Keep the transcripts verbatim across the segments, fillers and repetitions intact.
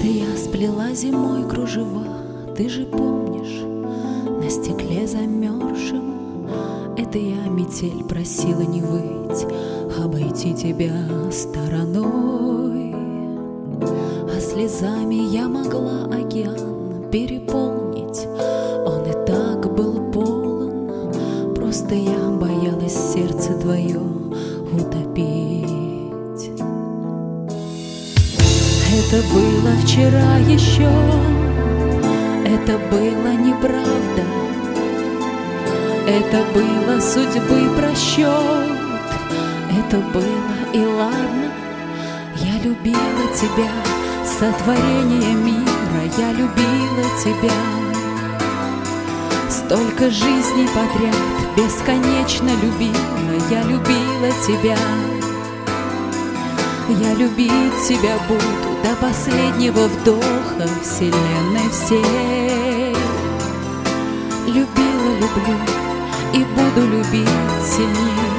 Это я сплела зимой кружева, ты же помнишь, на стекле замерзшем. Это я метель просила не выть, обойти тебя стороной. А слезами я могла океан переполнить, он и так был полон. Просто я боялась сердце твое утопить. Это было вчера еще, это было неправда, это было судьбы просчет, это было и ладно. Я любила тебя, сотворение мира, я любила тебя. Столько жизней подряд, бесконечно любила, я любила тебя. Я любить тебя буду до последнего вдоха вселенной всей. Любила, люблю и буду любить сильней.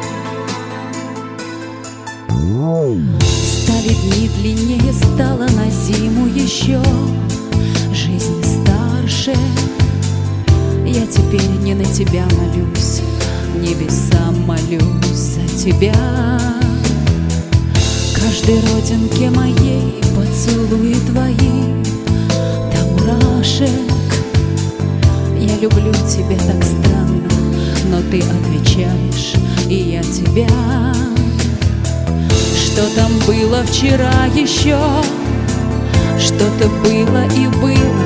Стали дни длиннее, стало на зиму еще жизнь старше. Я теперь не на тебя молюсь, небесам молюсь за тебя. Каждой родинке моей поцелуи твои до мурашек. Я люблю тебя так странно, но ты отвечаешь, и я тебя. Что там было вчера еще, что-то было и было.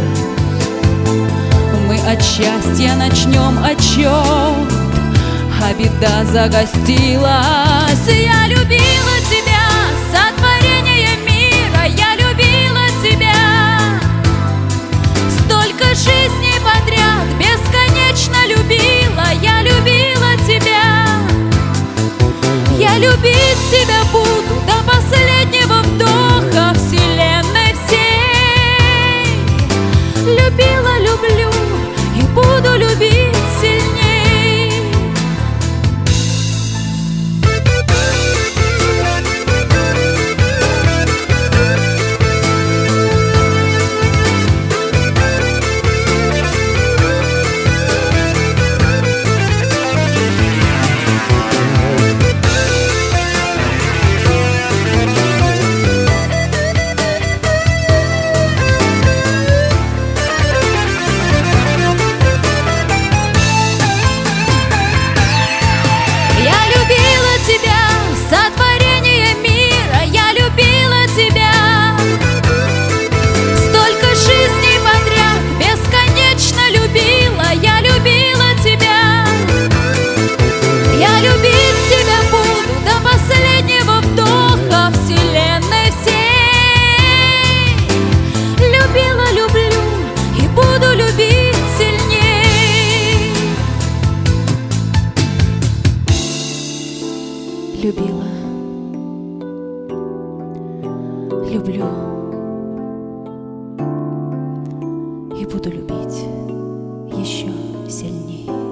Мы от счастья начнем отчет, а беда загостилась. Я любила тебя, сотворение мира, я любила тебя. Столько жизней подряд, бесконечно любила, я любила тебя. Я любить тебя буду до последнего вдоха вселенной всей. Любила, люблю и буду любить сильней. Сотворение мира, я любила тебя. Столько жизней подряд, бесконечно любила, я любила тебя. Я любить тебя буду до последнего вдоха вселенной всей. Любила, люблю и буду любить сильней. Любила, люблю и буду любить еще сильнее.